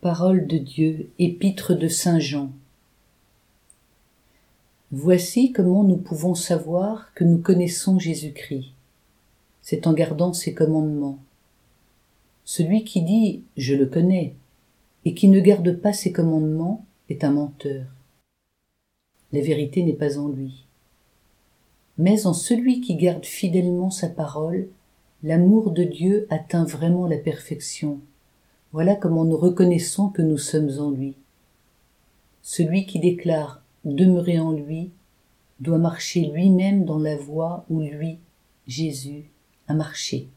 Parole de Dieu, épître de saint Jean. Voici comment nous pouvons savoir que nous connaissons Jésus-Christ. C'est en gardant ses commandements. Celui qui dit « je le connais » et qui ne garde pas ses commandements est un menteur. La vérité n'est pas en lui. Mais en celui qui garde fidèlement sa parole, l'amour de Dieu atteint vraiment la perfection. Voilà comment nous reconnaissons que nous sommes en lui. Celui qui déclare « demeurer en lui » doit marcher lui-même dans la voie où lui, Jésus, a marché.